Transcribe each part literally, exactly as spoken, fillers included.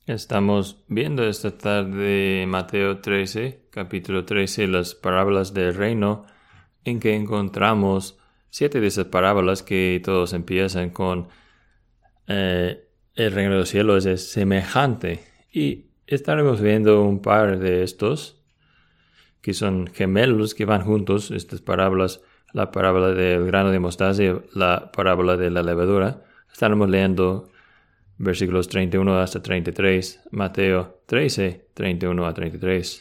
Estamos viendo esta tarde Mateo trece, capítulo trece, las parábolas del reino, en que encontramos siete de esas parábolas que todos empiezan con eh, el reino de los cielos es semejante. Y estaremos viendo un par de estos, que son gemelos que van juntos, estas parábolas, la parábola del grano de mostaza y la parábola de la levadura. Estaremos leyendo versículos treinta y uno hasta treinta y tres, Mateo trece, treinta y uno a treinta y tres.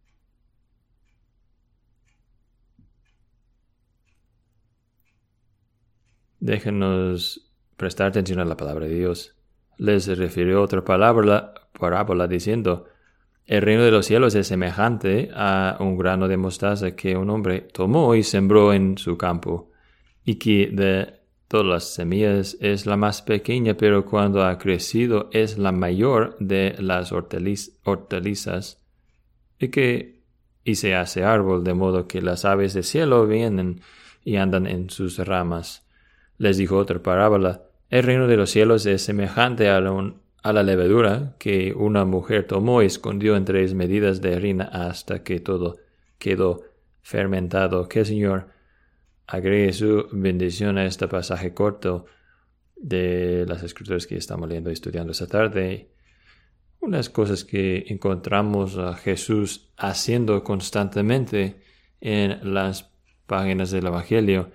Déjenos prestar atención a la palabra de Dios. Les refirió otra palabra, parábola diciendo: el reino de los cielos es semejante a un grano de mostaza que un hombre tomó y sembró en su campo, y que de todas las semillas es la más pequeña, pero cuando ha crecido es la mayor de las hortaliz- hortalizas, y que y se hace árbol, de modo que las aves del cielo vienen y andan en sus ramas. Les dijo otra parábola: el reino de los cielos es semejante a, un, a la levadura que una mujer tomó y escondió en tres medidas de harina hasta que todo quedó fermentado. Que el Señor agregue su bendición a este pasaje corto de las Escrituras que estamos leyendo y estudiando esta tarde. Unas cosas que encontramos a Jesús haciendo constantemente en las páginas del Evangelio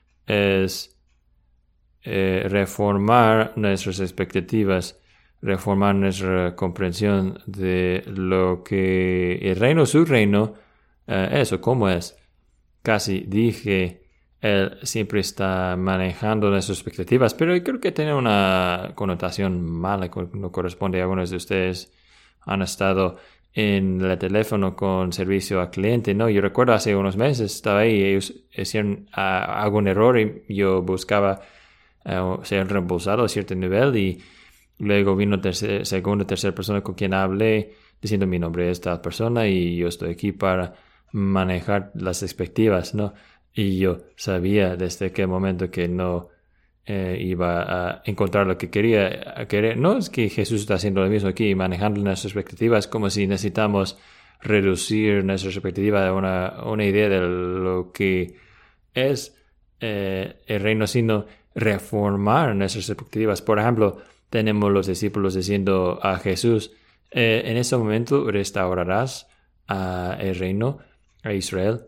es eh, reformar nuestras expectativas, reformar nuestra comprensión de lo que el reino, su reino, eh, eso, cómo es. Casi dije, él siempre está manejando nuestras expectativas, pero creo que tiene una connotación mala, no corresponde. A algunos de ustedes han estado en el teléfono con servicio al cliente, ¿no? Yo recuerdo hace unos meses estaba ahí, ellos hicieron uh, algún error y yo buscaba uh, ser reembolsado a cierto nivel, y luego vino tercer, segunda, tercera persona con quien hablé diciendo: mi nombre es tal persona y yo estoy aquí para manejar las expectativas, ¿no? Y yo sabía desde aquel momento que no eh, iba a encontrar lo que quería a querer. No es que Jesús está haciendo lo mismo aquí, manejando nuestras expectativas, como si necesitamos reducir nuestras expectativas a una, una idea de lo que es eh, el reino, sino reformar nuestras expectativas. Por ejemplo, tenemos los discípulos diciendo a Jesús: eh, en ese momento restaurarás uh, el reino a Israel.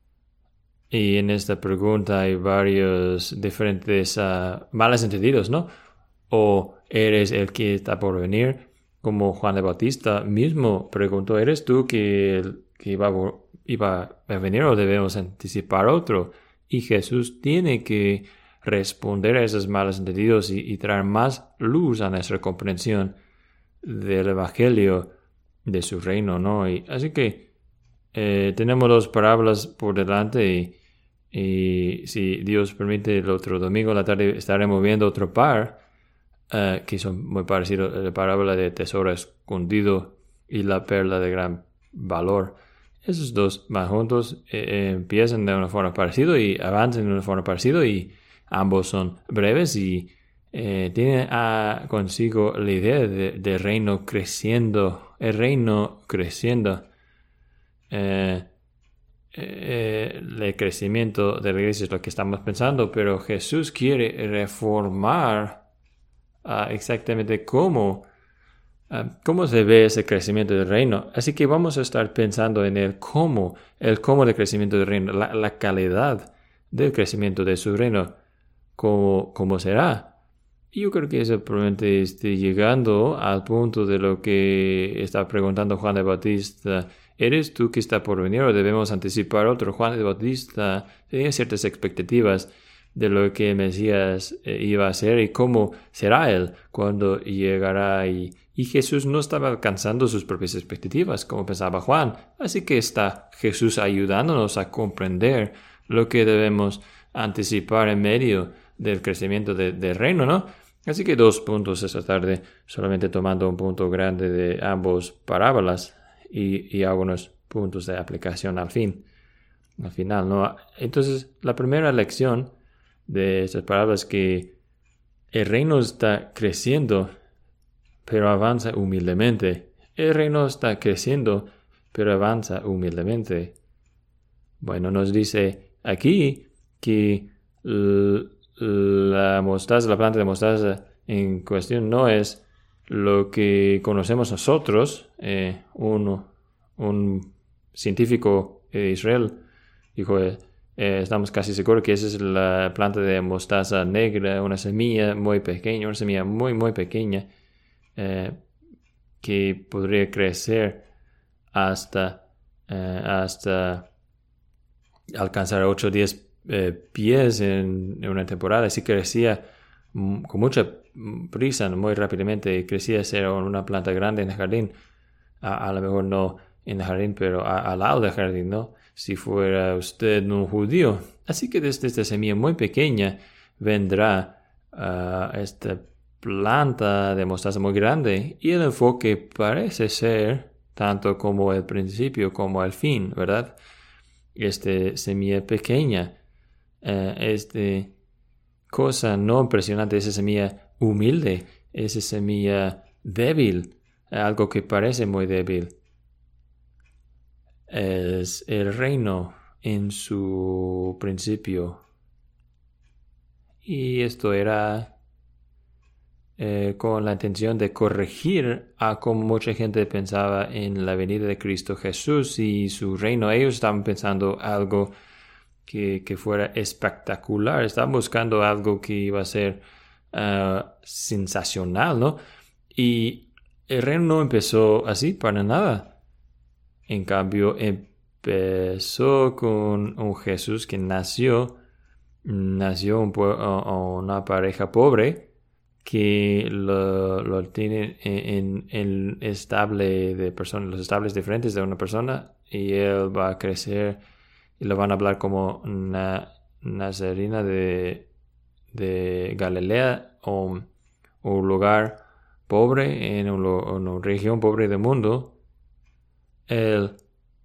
Y en esta pregunta hay varios diferentes uh, malos entendidos, ¿no? O eres el que está por venir, como Juan el Bautista mismo preguntó: ¿eres tú que, que iba, a, iba a venir o debemos anticipar otro? Y Jesús tiene que responder a esos malos entendidos y, y traer más luz a nuestra comprensión del Evangelio de su reino, ¿no? Y así que eh, tenemos dos parábolas por delante, y Y si Dios permite, el otro domingo a la tarde estaremos viendo otro par uh, que son muy parecidos: la parábola de tesoro escondido y la perla de gran valor. Esos dos van juntos, eh, empiezan de una forma parecida y avanzan de una forma parecida, y ambos son breves y eh, tienen a, consigo la idea de, de reino creciendo, el reino creciendo. Eh, Eh, el crecimiento de la iglesia es lo que estamos pensando, pero Jesús quiere reformar uh, exactamente cómo, uh, cómo se ve ese crecimiento del reino. Así que vamos a estar pensando en el cómo, el cómo del crecimiento del reino, la, la calidad del crecimiento de su reino, cómo, cómo será. Y yo creo que eso probablemente esté llegando al punto de lo que está preguntando Juan el Bautista: ¿eres tú que está por venir o debemos anticipar otro? Juan el Bautista tenía ciertas expectativas de lo que el Mesías eh, iba a hacer y cómo será él cuando llegará. Y, y Jesús no estaba alcanzando sus propias expectativas como pensaba Juan. Así que está Jesús ayudándonos a comprender lo que debemos anticipar en medio del crecimiento de, del reino, ¿no? Así que dos puntos esta tarde, solamente tomando un punto grande de ambos parábolas y, y algunos puntos de aplicación al fin, al final, ¿no? Entonces, la primera lección de estas parábolas es que el reino está creciendo pero avanza humildemente. El reino está creciendo, pero avanza humildemente. Bueno, nos dice aquí que la mostaza, la planta de mostaza en cuestión no es lo que conocemos nosotros. Eh, un, un científico de Israel dijo, eh, estamos casi seguros que esa es la planta de mostaza negra, una semilla muy pequeña, una semilla muy, muy pequeña, eh, que podría crecer hasta, eh, hasta alcanzar ocho o diez eh, pies en, en una temporada. Así crecía m- con mucha prisa, muy rápidamente. Crecía ser una planta grande en el jardín. A, a lo mejor no en el jardín, pero a- al lado del jardín, ¿no? Si fuera usted un judío. Así que desde esta semilla muy pequeña vendrá uh, esta planta de mostaza muy grande. Y el enfoque parece ser tanto como el principio como el fin, ¿verdad? Este semilla pequeña, uh, este cosa no impresionante, esa semilla humilde, esa semilla débil, algo que parece muy débil. Es el reino en su principio. Y esto era eh, con la intención de corregir a como mucha gente pensaba en la venida de Cristo Jesús y su reino. Ellos estaban pensando algo que, que fuera espectacular. Estaban buscando algo que iba a ser uh, sensacional, ¿no? Y el reino no empezó así para nada. En cambio, empezó con un Jesús que nació, nació un una pareja pobre que lo, lo tiene en, en el estable de personas, los estables diferentes de una persona, y él va a crecer y lo van a hablar como una Nazarena de, de Galilea, o un lugar pobre en un, una región pobre del mundo. Él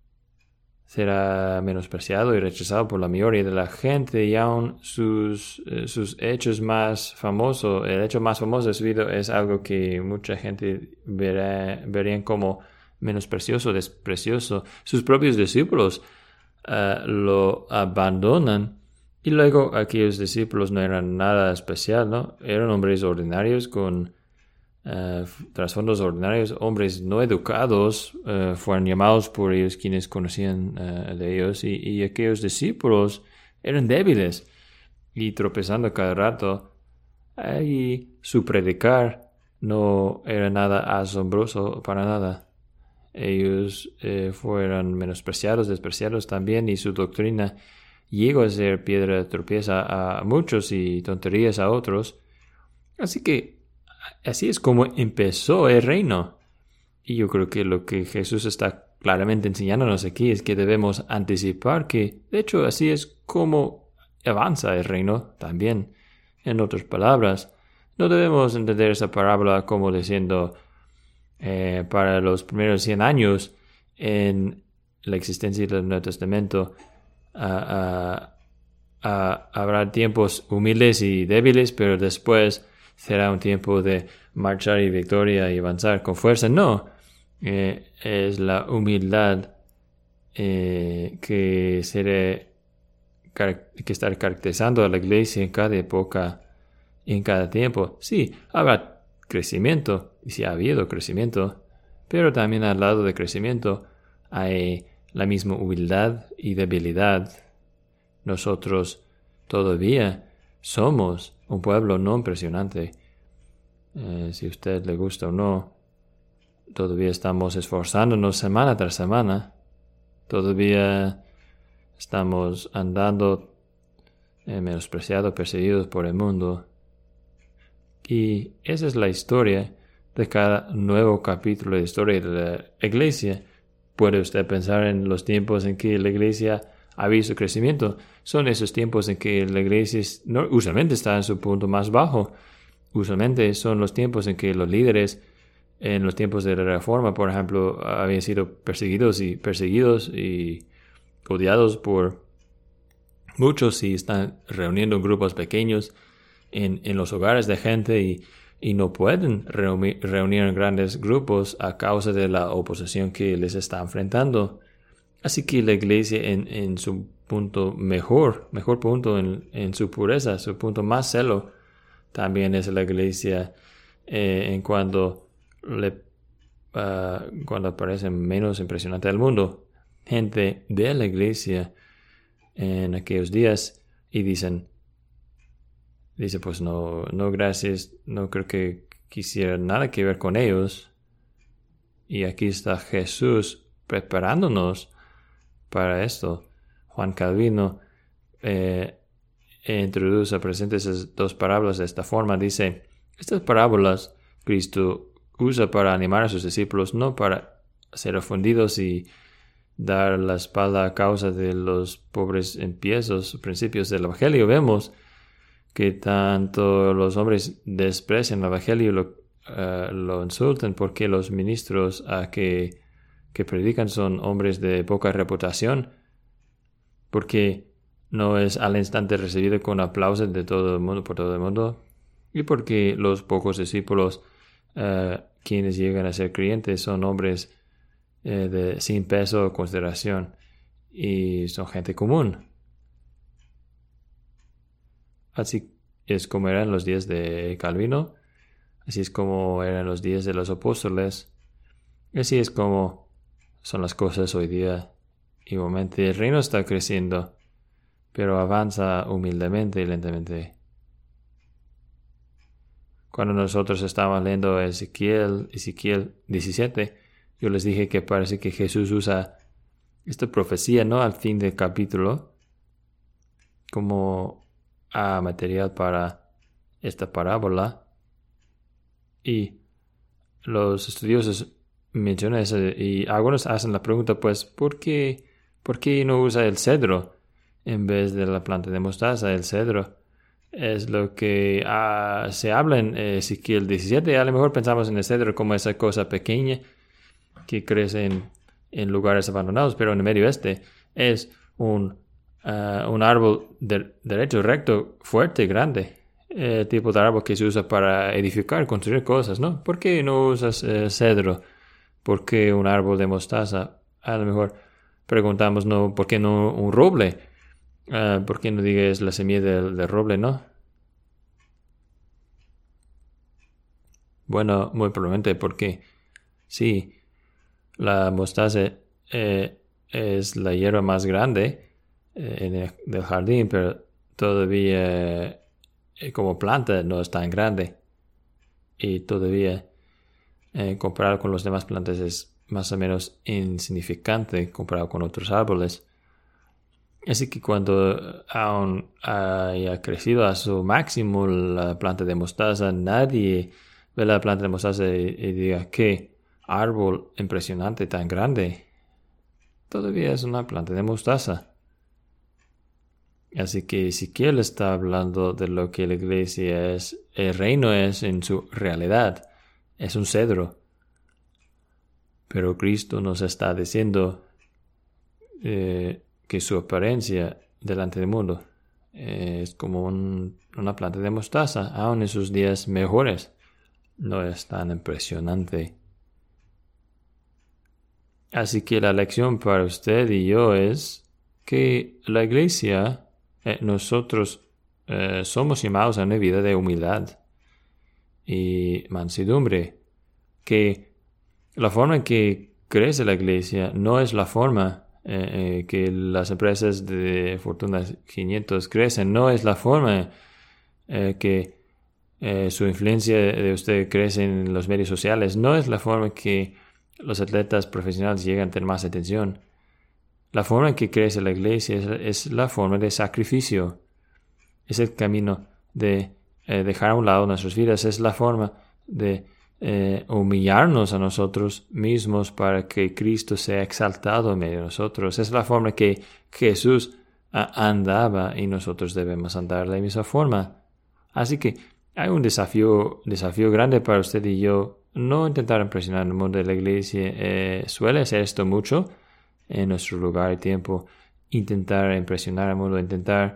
será menospreciado y rechazado por la mayoría de la gente, y aún sus, eh, sus hechos más famosos, el hecho más famoso de su vida es algo que mucha gente verá, verían como menosprecioso, desprecioso. Sus propios discípulos uh, lo abandonan, y luego aquellos discípulos no eran nada especial, ¿no? Eran hombres ordinarios con Uh, trasfondos ordinarios, hombres no educados, uh, fueron llamados por ellos quienes conocían uh, de ellos, y, y aquellos discípulos eran débiles y tropezando cada rato, uh, y su predicar no era nada asombroso para nada. Ellos uh, fueron menospreciados, despreciados también, y su doctrina llegó a ser piedra de tropieza a muchos y tonterías a otros. Así que así es como empezó el reino. Y yo creo que lo que Jesús está claramente enseñándonos aquí es que debemos anticipar que, de hecho, así es como avanza el reino también. En otras palabras, no debemos entender esa parábola como diciendo eh, para los primeros cien años en la existencia del Nuevo Testamento uh, uh, uh, habrá tiempos humildes y débiles, pero después será un tiempo de marchar y victoria y avanzar con fuerza. No, eh, es la humildad eh, que será, que estará caracterizando a la iglesia en cada época, en cada tiempo. Sí, habrá crecimiento, y sí ha habido crecimiento, pero también al lado de crecimiento hay la misma humildad y debilidad. Nosotros todavía somos un pueblo no impresionante. Eh, si a usted le gusta o no, todavía estamos esforzándonos semana tras semana. Todavía estamos andando eh, menospreciados, perseguidos por el mundo. Y esa es la historia de cada nuevo capítulo de la historia de la iglesia. Puede usted pensar en los tiempos en que la iglesia ha visto crecimiento. Son esos tiempos en que la iglesia no, usualmente está en su punto más bajo. Usualmente son los tiempos en que los líderes, en los tiempos de la Reforma, por ejemplo, habían sido perseguidos y perseguidos y odiados por muchos, y están reuniendo grupos pequeños en, en los hogares de gente y y no pueden reunir, reunir en grandes grupos a causa de la oposición que les está enfrentando. Así que la iglesia en, en su punto mejor, mejor punto en, en su pureza, su punto más celo, también es la iglesia eh, en cuando le uh, cuando parece menos impresionante al mundo. Gente de la iglesia en aquellos días y dicen, dice pues no, no gracias, no creo que quisiera nada que ver con ellos. Y aquí está Jesús preparándonos para esto. Juan Calvino eh, introduce, presenta esas dos parábolas de esta forma. Dice, estas parábolas Cristo usa para animar a sus discípulos, no para ser ofendidos y dar la espalda a causa de los pobres empiezos, principios del Evangelio. Vemos que tanto los hombres desprecian el Evangelio y lo, uh, lo insultan porque los ministros uh, que, que predican son hombres de poca reputación, porque no es al instante recibido con aplausos de todo el mundo, por todo el mundo, y porque los pocos discípulos uh, quienes llegan a ser creyentes son hombres eh, de, sin peso o consideración y son gente común. Así es como eran los días de Calvino, así es como eran los días de los apóstoles, así es como son las cosas hoy día. Igualmente el reino está creciendo, pero avanza humildemente y lentamente. Cuando nosotros estábamos leyendo Ezequiel, Ezequiel diecisiete, yo les dije que parece que Jesús usa esta profecía, no al fin del capítulo, como a material para esta parábola. Y los estudiosos mencionan eso y algunos hacen la pregunta, pues, ¿por qué, ¿por qué no usa el cedro en vez de la planta de mostaza? El cedro es lo que uh, se habla en Ezequiel diecisiete. A lo mejor pensamos en el cedro como esa cosa pequeña que crece en, en lugares abandonados, pero en el Medio Oeste es un, uh, un árbol de, derecho, recto, fuerte, grande. El eh, tipo de árbol que se usa para edificar, construir cosas, ¿no? ¿Por qué no usas eh, cedro? ¿Por qué un árbol de mostaza? A lo mejor preguntamos, ¿no? ¿Por qué no un roble? Uh, ¿Por qué no digas la semilla del, del roble, no? Bueno, muy probablemente porque sí, la mostaza eh, es la hierba más grande eh, en el, del jardín, pero todavía eh, como planta no es tan grande. Y todavía eh, comparado con las demás plantas es más o menos insignificante comparado con otros árboles. Así que cuando aún haya crecido a su máximo la planta de mostaza, nadie ve la planta de mostaza y, y diga, ¿qué árbol impresionante tan grande? Todavía es una planta de mostaza. Así que Ezequiel está hablando de lo que la iglesia es, el reino es en su realidad, es un cedro. Pero Cristo nos está diciendo eh, que su apariencia delante del mundo eh, es como un, una planta de mostaza, aun en sus días mejores. No es tan impresionante. Así que la lección para usted y yo es que la iglesia, eh, nosotros eh, somos llamados a una vida de humildad y mansedumbre, que la forma en que crece la iglesia no es la forma eh, eh, que las empresas de Fortuna quinientos crecen, no es la forma eh, que eh, su influencia de usted crece en los medios sociales, no es la forma que los atletas profesionales llegan a tener más atención. La forma en que crece la iglesia es, es la forma de sacrificio, es el camino de eh, dejar a un lado nuestras vidas, es la forma de Eh, humillarnos a nosotros mismos para que Cristo sea exaltado en medio de nosotros. Es la forma que Jesús uh, andaba y nosotros debemos andar de la misma forma. Así que hay un desafío, desafío grande para usted y yo. No intentar impresionar el mundo de la iglesia. Eh, suele hacer esto mucho en nuestro lugar y tiempo. Intentar impresionar al mundo, intentar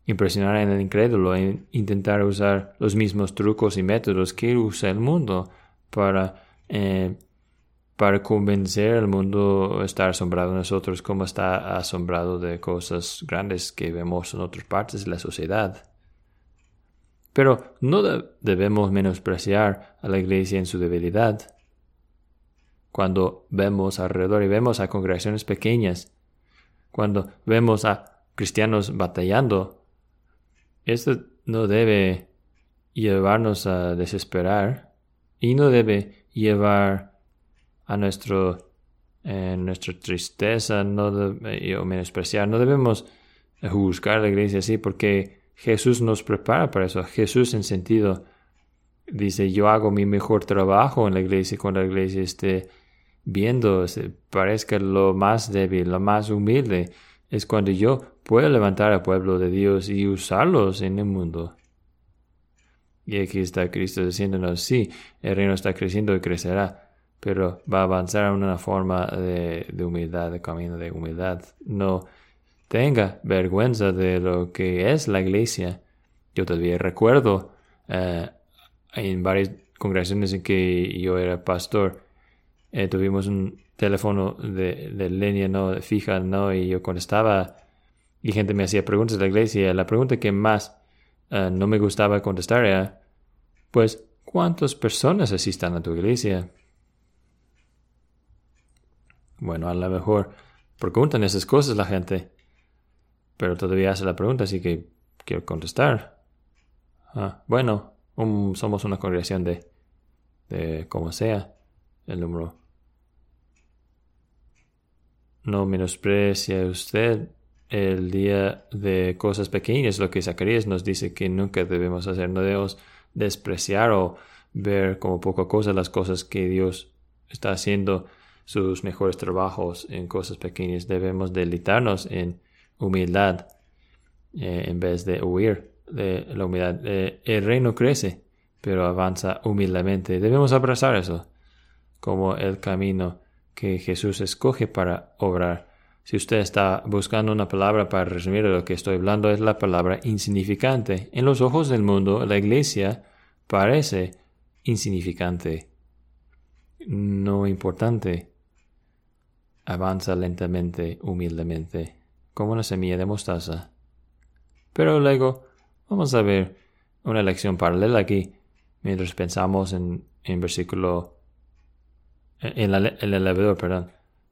impresionar al incrédulo e intentar usar los mismos trucos y métodos que usa el mundo para, eh, para convencer al mundo a estar asombrado de nosotros como está asombrado de cosas grandes que vemos en otras partes de la sociedad. Pero no de- debemos menospreciar a la iglesia en su debilidad. Cuando vemos alrededor y vemos a congregaciones pequeñas, cuando vemos a cristianos batallando, esto no debe llevarnos a desesperar y no debe llevar a nuestro, eh, nuestra tristeza no debe, o menospreciar. No debemos juzgar a la iglesia así porque Jesús nos prepara para eso. Jesús en sentido dice, yo hago mi mejor trabajo en la iglesia cuando la iglesia esté viendo, se parezca lo más débil, lo más humilde. Es cuando yo puedo levantar al pueblo de Dios y usarlos en el mundo. Y aquí está Cristo diciéndonos, sí, el reino está creciendo y crecerá, pero va a avanzar en una forma de, de humildad, de camino de humildad. No tenga vergüenza de lo que es la iglesia. Yo todavía recuerdo eh, en varias congregaciones en que yo era pastor, eh, tuvimos un teléfono de, de línea, no fija, no, y yo contestaba y gente me hacía preguntas de la iglesia. La pregunta que más uh, no me gustaba contestar era, pues, ¿cuántas personas asistan a tu iglesia? Bueno, a lo mejor preguntan esas cosas la gente, pero todavía hace la pregunta, así que quiero contestar. Ah, bueno, um, somos una congregación de, de como sea el número. No menosprecia usted el día de cosas pequeñas, lo que Zacarías nos dice que nunca debemos hacer. No debemos despreciar o ver como poca cosa las cosas que Dios está haciendo, sus mejores trabajos en cosas pequeñas. Debemos deleitarnos en humildad eh, en vez de huir de la humildad. Eh, el reino crece, pero avanza humildemente. Debemos abrazar eso como el camino que Jesús escoge para obrar. Si usted está buscando una palabra para resumir lo que estoy hablando, es la palabra insignificante. En los ojos del mundo, la iglesia parece insignificante, no importante. Avanza lentamente, humildemente, como una semilla de mostaza. Pero luego, vamos a ver una lección paralela aquí, mientras pensamos en, en versículo En, la, en el elevador, perdón.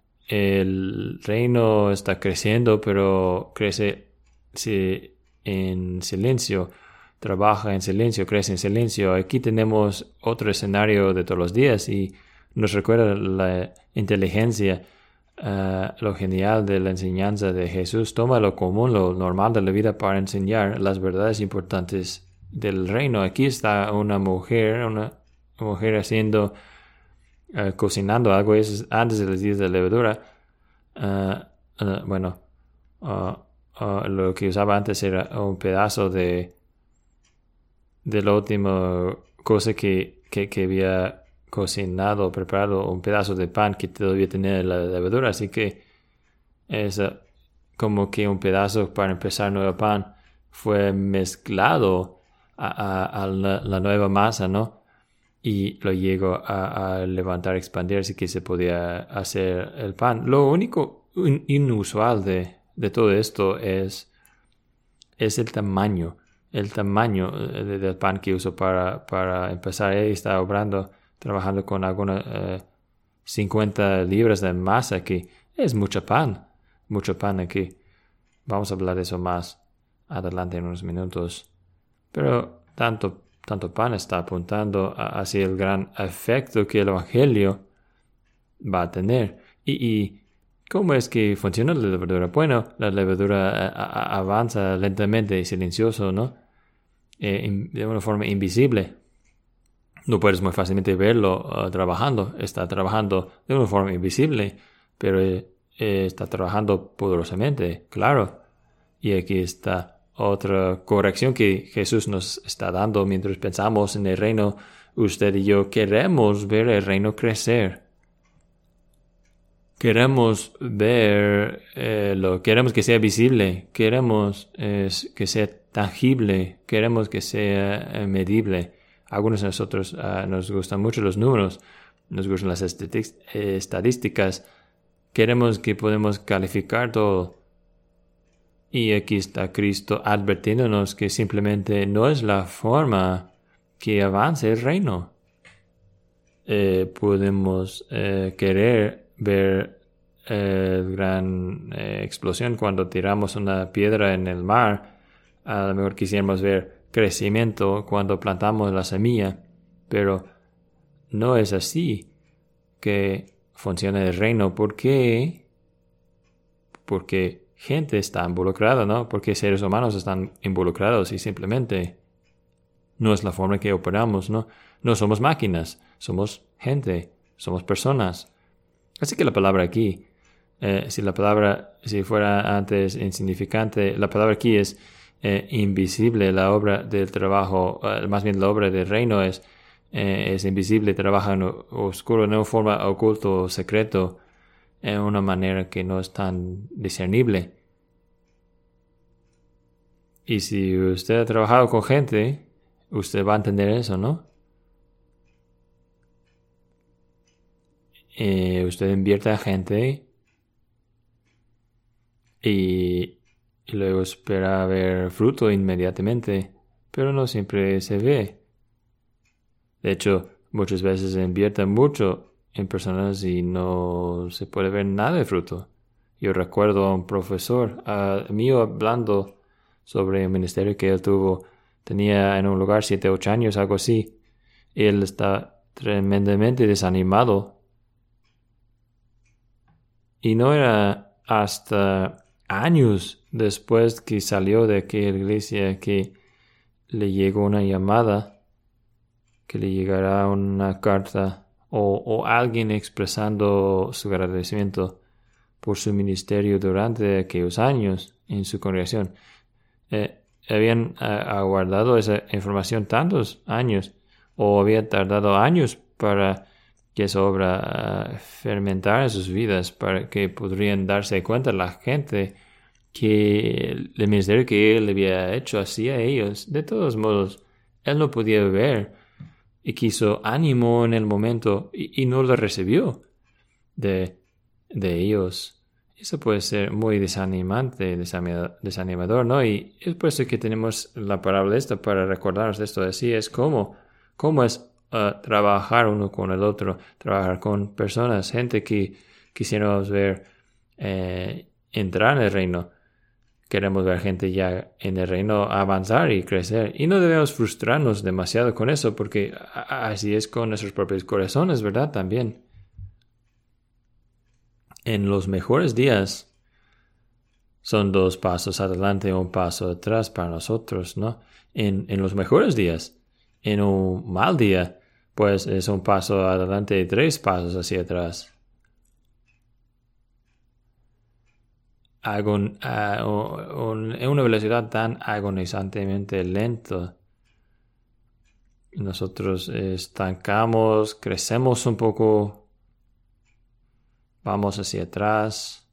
El reino está creciendo, pero crece si, en silencio. Trabaja en silencio, crece en silencio. Aquí tenemos otro escenario de todos los días y nos recuerda la inteligencia, uh, lo genial de la enseñanza de Jesús. Toma lo común, lo normal de la vida para enseñar las verdades importantes del reino. Aquí está una mujer, una mujer haciendo... Uh, cocinando algo es antes de los días de levadura. Uh, uh, bueno, uh, uh, lo que usaba antes era un pedazo de de la última cosa que, que, que había cocinado, preparado, un pedazo de pan que todavía tenía la levadura, así que es uh, como que un pedazo para empezar nuevo pan fue mezclado a, a, a la, la nueva masa, ¿no? Y lo llegó a, a levantar, expandir, así que se podía hacer el pan. Lo único in, inusual de, de todo esto es, es el tamaño, el tamaño de, del pan que usó para, para empezar. Él está obrando, trabajando con algunas eh, cincuenta libras de masa, que es mucho pan, mucho pan aquí. Vamos a hablar de eso más adelante en unos minutos. Pero tanto Tanto pan está apuntando hacia el gran efecto que el Evangelio va a tener. ¿Y, y cómo es que funciona la levadura? Bueno, la levadura a, a, avanza lentamente y silencioso, ¿no? Eh, in, de una forma invisible. No puedes muy fácilmente verlo uh, trabajando. Está trabajando de una forma invisible, pero eh, está trabajando poderosamente, claro. Y aquí está otra corrección que Jesús nos está dando mientras pensamos en el reino. Usted y yo queremos ver el reino crecer. Queremos ver, eh, lo queremos que sea visible. Queremos eh, que sea tangible, queremos que sea uh, medible. Algunos de nosotros uh, nos gustan mucho los números, nos gustan las estadísticas, queremos que podemos calificar todo. Y aquí está Cristo advirtiéndonos que simplemente no es la forma que avance el reino. Eh, podemos eh, querer ver eh, gran eh, explosión cuando tiramos una piedra en el mar. A lo mejor quisiéramos ver crecimiento cuando plantamos la semilla, pero no es así que funciona el reino. ¿Por qué? Porque gente está involucrada, ¿no? Porque seres humanos están involucrados y simplemente no es la forma que operamos, ¿no? No somos máquinas, somos gente, somos personas. Así que la palabra aquí, eh, si la palabra, si fuera antes insignificante, la palabra aquí es eh, invisible. La obra del trabajo, eh, más bien la obra del reino es, eh, es invisible, trabaja en oscuro, en una forma oculto o secreto, en una manera que no es tan discernible. Y si usted ha trabajado con gente, usted va a entender eso, ¿no? Eh, usted invierte a gente y, y luego espera ver fruto inmediatamente, pero no siempre se ve. De hecho, muchas veces se invierte mucho en personas y no se puede ver nada de fruto. Yo recuerdo a un profesor uh, mío hablando sobre el ministerio que él tuvo. Tenía en un lugar siete, ocho años, algo así. Y él está tremendamente desanimado. Y no era hasta años después que salió de aquella iglesia que le llegó una llamada, que le llegará una carta o, o alguien expresando su agradecimiento por su ministerio durante aquellos años en su congregación. Eh, habían uh, aguardado esa información tantos años, o había tardado años para que esa obra uh, fermentara en sus vidas, para que podrían darse cuenta la gente que el ministerio que él había hecho hacía ellos. De todos modos, él no podía ver y quiso ánimo en el momento y, y no lo recibió de, de ellos. Eso puede ser muy desanimante, desanimador, ¿no? Y es por eso que tenemos la parábola esta para recordarnos de esto. Así es como, cómo es uh, trabajar uno con el otro, trabajar con personas, gente que quisiéramos ver eh, entrar en el reino. Queremos ver gente ya en el reino avanzar y crecer. Y no debemos frustrarnos demasiado con eso, porque así es con nuestros propios corazones, ¿verdad? También. En los mejores días son dos pasos adelante y un paso atrás para nosotros, ¿no? En, en los mejores días. En un mal día, pues es un paso adelante y tres pasos hacia atrás. Agon, uh, un, en una velocidad tan agonizantemente lenta. Nosotros estancamos, crecemos un poco, vamos hacia atrás,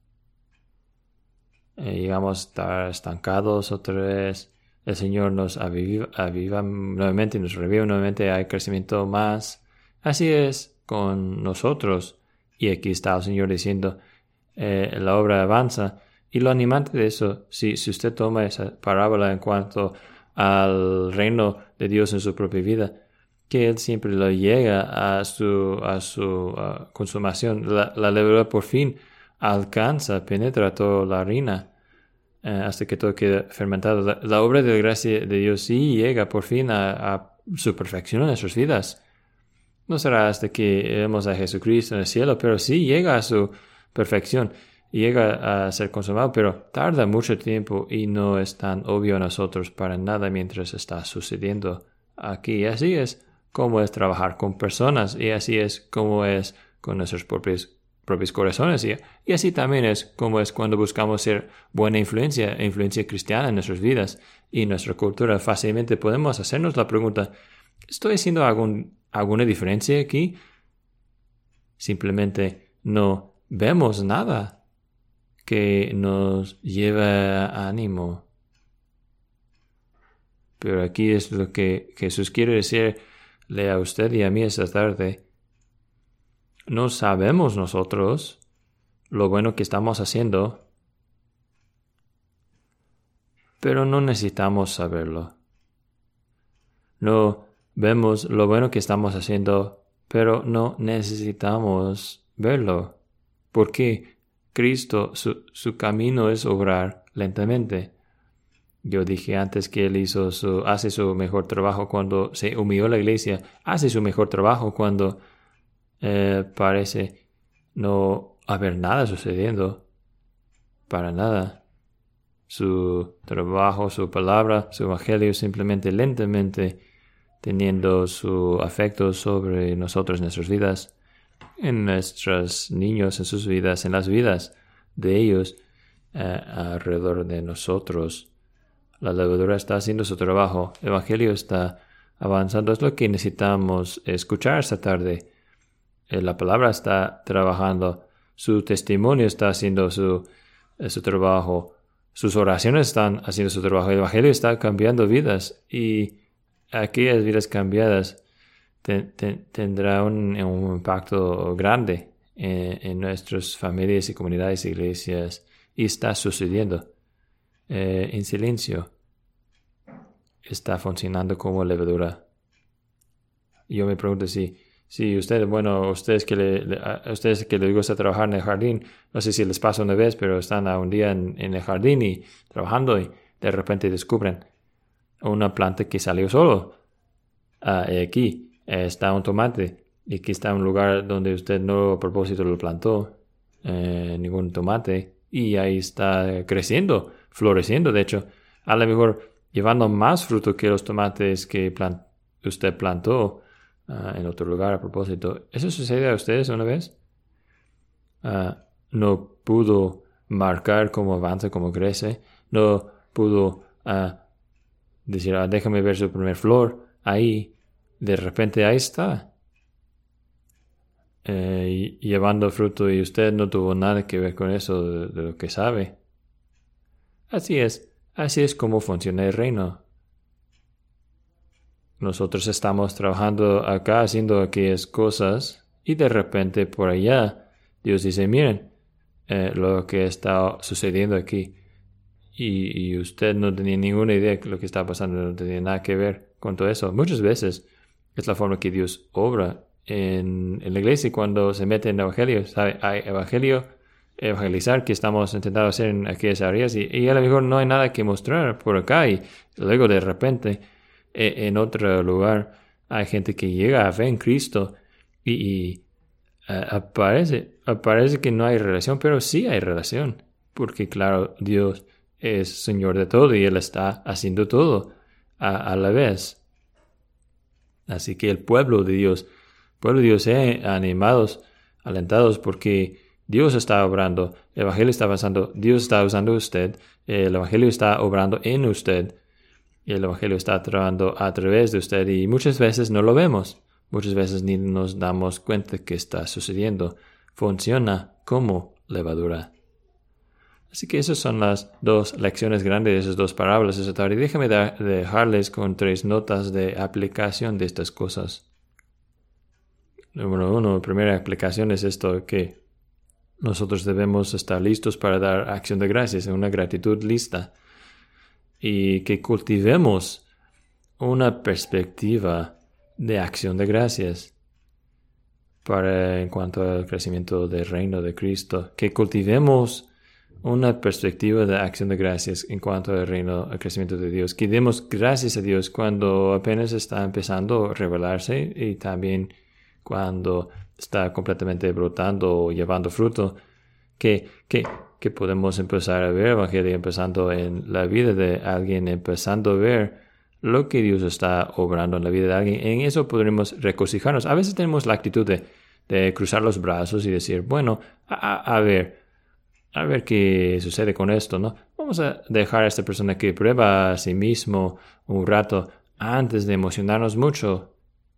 eh, llegamos a estar estancados otra vez. El Señor nos aviva, aviva nuevamente, nos revive nuevamente, hay crecimiento más. Así es con nosotros. Y aquí está el Señor diciendo, eh, la obra avanza. Y lo animante de eso, si, si usted toma esa parábola en cuanto al reino de Dios en su propia vida, que Él siempre lo llega a su, a su uh, consumación. La, la levadura por fin alcanza, penetra toda la harina eh, hasta que todo queda fermentado. La, la obra de gracia de Dios sí llega por fin a, a su perfección en nuestras vidas. No será hasta que vemos a Jesucristo en el cielo, pero sí llega a su perfección. Llega a ser consumado, pero tarda mucho tiempo y no es tan obvio a nosotros para nada mientras está sucediendo aquí. Así es como es trabajar con personas y así es como es con nuestros propios, propios corazones y, y así también es como es cuando buscamos ser buena influencia, influencia cristiana en nuestras vidas y en nuestra cultura. Fácilmente podemos hacernos la pregunta, ¿estoy haciendo algún, alguna diferencia aquí? Simplemente no vemos nada que nos lleve a ánimo. Pero aquí es lo que Jesús quiere decirle a usted y a mí esta tarde. No sabemos nosotros lo bueno que estamos haciendo, pero no necesitamos saberlo. No vemos lo bueno que estamos haciendo, pero no necesitamos verlo. Porque Cristo, su, su camino es obrar lentamente. Yo dije antes que Él hizo su, hace su mejor trabajo cuando se humilló la iglesia. Hace su mejor trabajo cuando eh, parece no haber nada sucediendo. Para nada. Su trabajo, su palabra, su evangelio simplemente lentamente teniendo su afecto sobre nosotros, en nuestras vidas, en nuestros niños, en sus vidas, en las vidas de ellos eh, alrededor de nosotros. La levadura está haciendo su trabajo. El evangelio está avanzando. Es lo que necesitamos escuchar esta tarde. Eh, la palabra está trabajando. Su testimonio está haciendo su, eh, su trabajo. Sus oraciones están haciendo su trabajo. El evangelio está cambiando vidas. Y aquellas vidas cambiadas ten, ten, tendrá un, un impacto grande en, en nuestras familias y comunidades e iglesias. Y está sucediendo. Eh, en silencio. Está funcionando como levadura. Yo me pregunto si, si ustedes, bueno, ustedes que le, le, a ustedes que les gusta trabajar en el jardín, no sé si les pasa una vez, pero están a un día en, en el jardín y trabajando y de repente descubren una planta que salió solo. Uh, y aquí eh, está un tomate y aquí está un lugar donde usted no a propósito lo plantó, eh, ningún tomate, y ahí está creciendo, floreciendo, de hecho, a lo mejor llevando más fruto que los tomates que plant usted plantó uh, en otro lugar a propósito. ¿Eso sucede a ustedes una vez? Uh, no pudo marcar cómo avanza, cómo crece. No pudo uh, decir, ah, déjame ver su primer flor. Ahí, de repente, ahí está. Eh, llevando fruto y usted no tuvo nada que ver con eso de, de lo que sabe. Así es. Así es como funciona el reino. Nosotros estamos trabajando acá, haciendo aquellas cosas, y de repente por allá, Dios dice, miren, eh, lo que está sucediendo aquí. Y, y usted no tenía ninguna idea de lo que está pasando, no tenía nada que ver con todo eso. Muchas veces es la forma que Dios obra en, en la iglesia cuando se mete en el evangelio. ¿Sabe? Hay evangelio, evangelizar que estamos intentando hacer en aquellas áreas y, y a lo mejor no hay nada que mostrar por acá y luego de repente eh, en otro lugar hay gente que llega a fe en Cristo y, y uh, aparece, aparece que no hay relación, pero sí hay relación, porque claro, Dios es Señor de todo y Él está haciendo todo a, a la vez. Así que el pueblo de Dios, el pueblo de Dios, eh, animados, alentados porque Dios está obrando, el evangelio está avanzando, Dios está usando a usted, el evangelio está obrando en usted, el evangelio está trabajando a través de usted y muchas veces no lo vemos, muchas veces ni nos damos cuenta que está sucediendo. Funciona como levadura. Así que esas son las dos lecciones grandes de esas dos parábolas esta tarde. Déjame da- dejarles con tres notas de aplicación de estas cosas. Número uno, la primera aplicación es esto, que nosotros debemos estar listos para dar acción de gracias, una gratitud lista, y que cultivemos una perspectiva de acción de gracias para en cuanto al crecimiento del reino de Cristo, que cultivemos una perspectiva de acción de gracias en cuanto al reino, al crecimiento de Dios, que demos gracias a Dios cuando apenas está empezando a revelarse y también cuando está completamente brotando o llevando fruto, que, que, que podemos empezar a ver el evangelio empezando en la vida de alguien, empezando a ver lo que Dios está obrando en la vida de alguien. En eso podremos regocijarnos. A veces tenemos la actitud de, de cruzar los brazos y decir, bueno, a, a, a ver, a ver qué sucede con esto, ¿no? Vamos a dejar a esta persona que prueba a sí mismo un rato antes de emocionarnos mucho.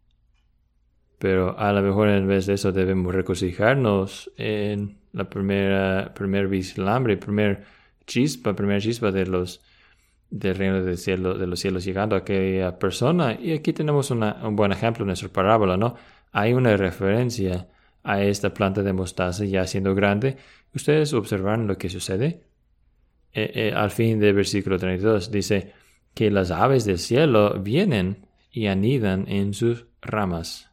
Pero a lo mejor en vez de eso debemos regocijarnos en la primera, primer vislumbre, primer chispa, primera chispa de los del reino del cielo, de los cielos llegando a aquella persona. Y aquí tenemos una, un buen ejemplo en nuestra parábola, ¿no? Hay una referencia a esta planta de mostaza ya siendo grande. Ustedes observan lo que sucede. Eh, eh, al fin del versículo treinta y dos dice que las aves del cielo vienen y anidan en sus ramas.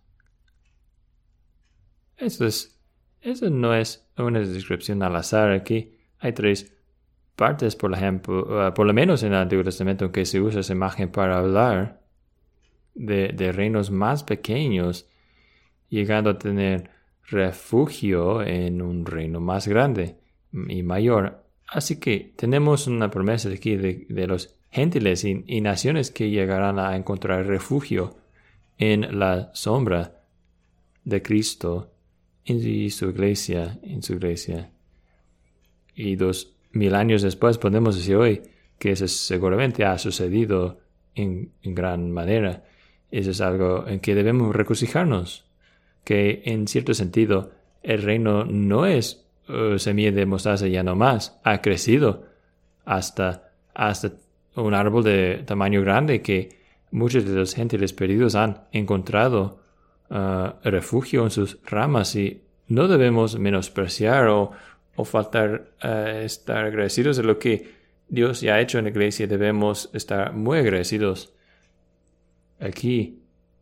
Eso, es, eso no es una descripción al azar. Aquí hay tres partes, por ejemplo, uh, por lo menos en el Antiguo Testamento, en que se usa esa imagen para hablar de, de reinos más pequeños, llegando a tener refugio en un reino más grande y mayor. Así que tenemos una promesa aquí de, de los gentiles y, y naciones que llegarán a encontrar refugio en la sombra de Cristo en su iglesia, en su iglesia. Y dos mil años después podemos decir hoy que eso seguramente ha sucedido en, en gran manera. Eso es algo en que debemos regocijarnos, que en cierto sentido el reino no es uh, semilla de mostaza ya no más, ha crecido hasta, hasta un árbol de tamaño grande que muchos de los gentiles perdidos han encontrado uh, refugio en sus ramas, y no debemos menospreciar o o faltar uh, estar agradecidos de lo que Dios ya ha hecho en la iglesia. Debemos estar muy agradecidos aquí,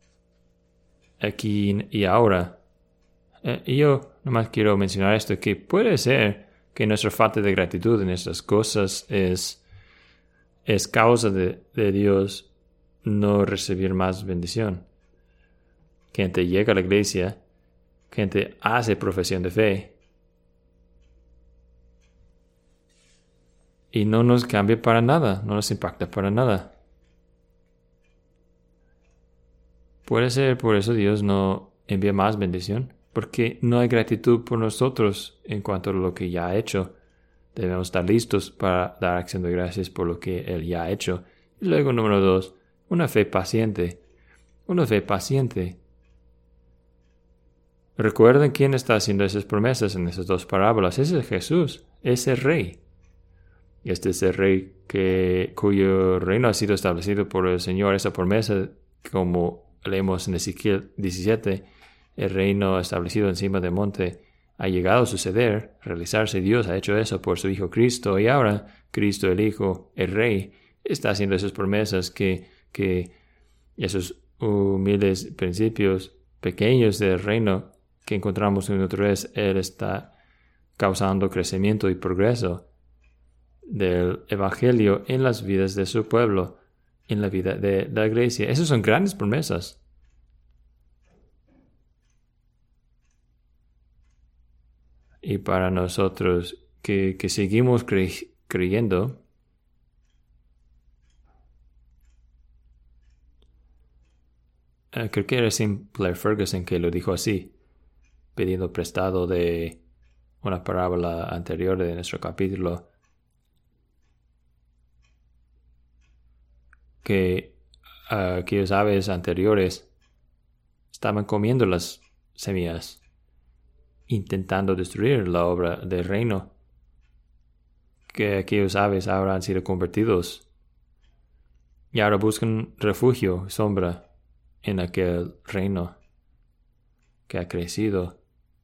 aquí y ahora. Eh, y yo nomás quiero mencionar esto, que puede ser que nuestra falta de gratitud en estas cosas es, es causa de, de Dios no recibir más bendición. Gente llega a la iglesia, gente hace profesión de fe, y no nos cambia para nada, no nos impacta para nada. Puede ser por eso Dios no envía más bendición, porque no hay gratitud por nosotros en cuanto a lo que ya ha hecho. Debemos estar listos para dar acción de gracias por lo que Él ya ha hecho. Y luego, número dos, una fe paciente. Una fe paciente. Recuerden quién está haciendo esas promesas en esas dos parábolas. Ese es Jesús, ese rey. Y este es el rey que, cuyo reino ha sido establecido por el Señor. Esa promesa, como leemos en Ezequiel diecisiete, el reino establecido encima del monte ha llegado a suceder, realizarse. Dios ha hecho eso por su Hijo Cristo, y ahora Cristo el Hijo, el Rey, está haciendo esas promesas que, que esos humildes principios pequeños del reino que encontramos en otra vez, Él está causando crecimiento y progreso del Evangelio en las vidas de su pueblo, en la vida de la iglesia. Esas son grandes promesas. Y para nosotros que, que seguimos cre- creyendo, eh, creo que era Sinclair Ferguson que lo dijo así, pidiendo prestado de una parábola anterior de nuestro capítulo, que uh, aquellas aves anteriores estaban comiendo las semillas, intentando destruir la obra del reino, que aquellos aves ahora han sido convertidos y ahora buscan refugio y sombra en aquel reino que ha crecido.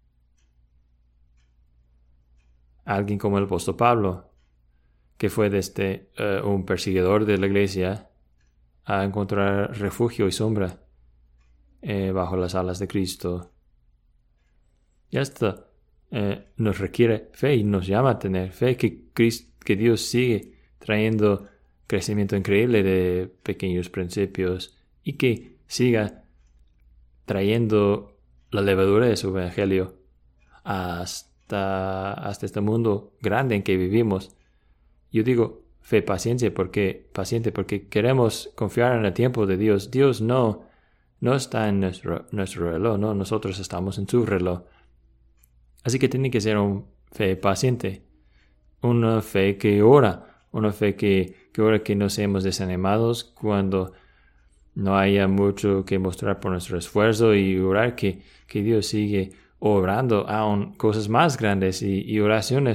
Alguien como el apóstol Pablo, que fue desde uh, un perseguidor de la iglesia a encontrar refugio y sombra eh, bajo las alas de Cristo. Y esto eh, nos requiere fe y nos llama a tener fe que, Christ, que Dios sigue trayendo crecimiento increíble de pequeños principios y que siga trayendo la levadura de su evangelio hasta, hasta este mundo grande en que vivimos. Yo digo fe, paciencia, porque, paciente, porque queremos confiar en el tiempo de Dios. Dios no, no está en nuestro, nuestro reloj, no, nosotros estamos en su reloj. Así que tiene que ser una fe paciente, una fe que ora, una fe que, que ora que no seamos desanimados cuando no haya mucho que mostrar por nuestro esfuerzo, y orar que, que Dios sigue obrando aún cosas más grandes y, y oraciones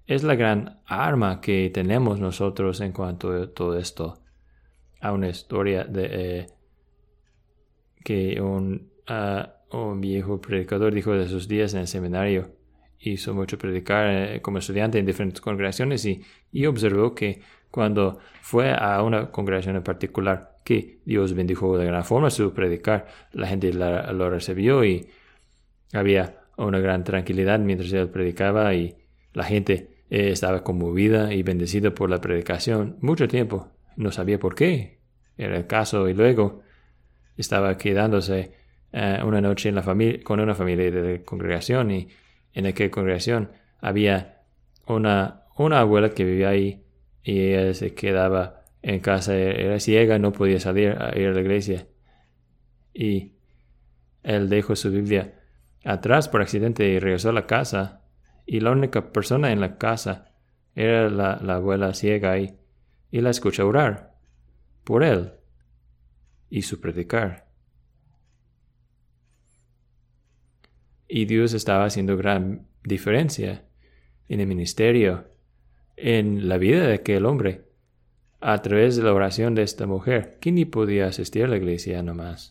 es la gran arma que tenemos nosotros en cuanto a todo esto. Hay una historia de eh, que un, uh, un viejo predicador dijo de sus días en el seminario. Hizo mucho predicar eh, como estudiante en diferentes congregaciones y, y observó que cuando fue a una congregación en particular que Dios bendijo de gran forma su predicar, la gente la, lo recibió y había una gran tranquilidad mientras él predicaba y la gente eh, estaba conmovida y bendecida por la predicación mucho tiempo. No sabía por qué era el caso y luego estaba quedándose uh, una noche en la familia con una familia de la congregación y en aquella congregación había una, una abuela que vivía ahí y ella se quedaba en casa, era ciega, no podía salir a ir a la iglesia. Y él dejó su Biblia atrás por accidente y regresó a la casa. Y la única persona en la casa era la, la abuela ciega ahí. Y la escuchó orar por él y su predicar. Y Dios estaba haciendo gran diferencia en el ministerio, en la vida de aquel hombre, a través de la oración de esta mujer, que ni podía asistir a la iglesia nomás.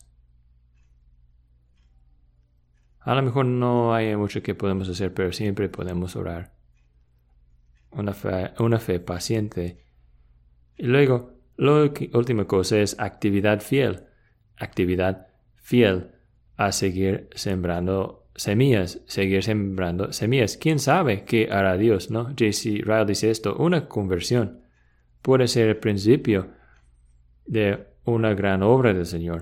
A lo mejor no hay mucho que podemos hacer, pero siempre podemos orar. Una fe, una fe paciente. Y luego, la última cosa es actividad fiel. Actividad fiel a seguir sembrando semillas, seguir sembrando semillas. ¿Quién sabe qué hará Dios, no? J C Ryle dice esto, una conversión puede ser el principio de una gran obra del Señor.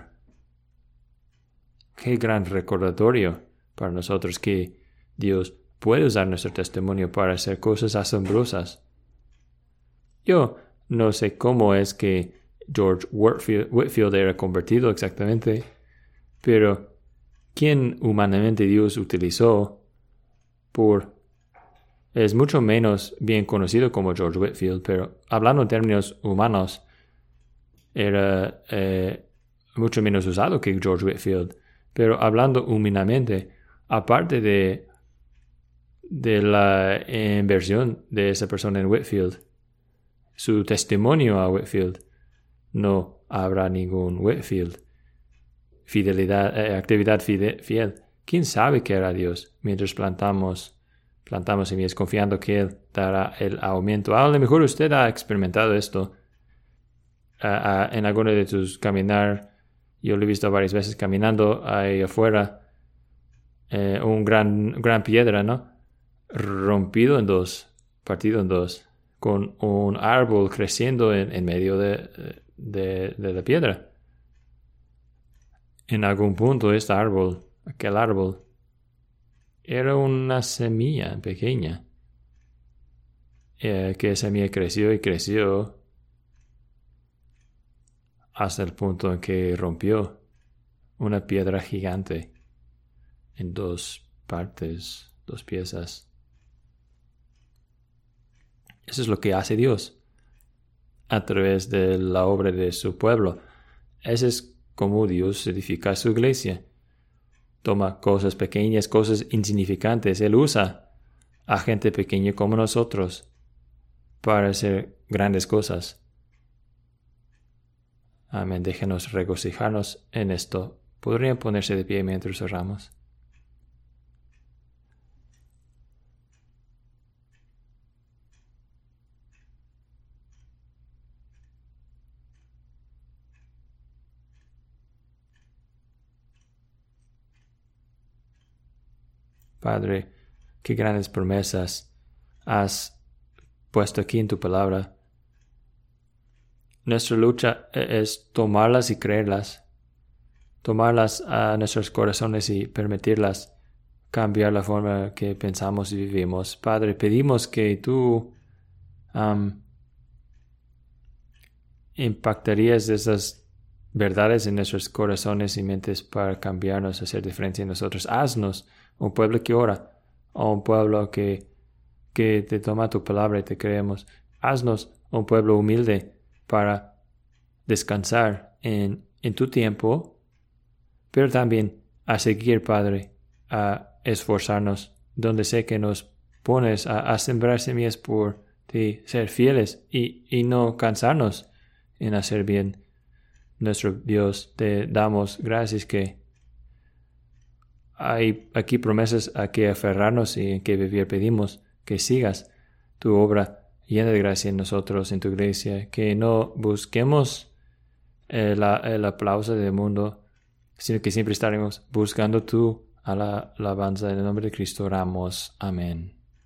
Qué gran recordatorio para nosotros que Dios puede usar nuestro testimonio para hacer cosas asombrosas. Yo no sé cómo es que George Whitefield, Whitefield era convertido exactamente, pero quien humanamente Dios utilizó por es mucho menos bien conocido como George Whitefield, pero hablando en términos humanos era eh, mucho menos usado que George Whitefield. Pero hablando humanamente, aparte de, de la inversión de esa persona en Whitefield, su testimonio a Whitefield, no habrá ningún Whitefield. Fidelidad, eh, actividad fide, fiel. ¿Quién sabe qué hará Dios mientras plantamos, plantamos semillas confiando que Él dará el aumento? A lo mejor usted ha experimentado esto uh, uh, en alguno de tus caminar. Yo lo he visto varias veces caminando ahí afuera. Eh, un gran, gran piedra, ¿no? Rompido en dos, partido en dos, con un árbol creciendo en, en medio de, de, de la piedra. En algún punto este árbol, aquel árbol, era una semilla pequeña. Eh, que esa semilla creció y creció hasta el punto en que rompió una piedra gigante en dos partes, dos piezas. Eso es lo que hace Dios a través de la obra de su pueblo. Ese es cómo Dios edifica su iglesia. Toma cosas pequeñas, cosas insignificantes. Él usa a gente pequeña como nosotros para hacer grandes cosas. Amén. Déjenos regocijarnos en esto. ¿Podrían ponerse de pie mientras oramos? Padre, qué grandes promesas has puesto aquí en tu palabra. Nuestra lucha es tomarlas y creerlas, tomarlas a nuestros corazones y permitirlas cambiar la forma que pensamos y vivimos. Padre, pedimos que tú um, impactarías esas verdades en nuestros corazones y mentes para cambiarnos, hacer diferencia en nosotros. Haznos un pueblo que ora, o un pueblo que, que te toma tu palabra y te creemos. Haznos un pueblo humilde para descansar en, en tu tiempo, pero también a seguir, Padre, a esforzarnos donde sé que nos pones a, a sembrar semillas por ti, ser fieles y, y no cansarnos en hacer bien. Nuestro Dios, te damos gracias que hay aquí promesas a que aferrarnos y en que vivir. Pedimos que sigas tu obra llena de gracia en nosotros, en tu iglesia, que no busquemos el, el aplauso del mundo, sino que siempre estaremos buscando tu alabanza. En el nombre de Cristo oramos. Amén.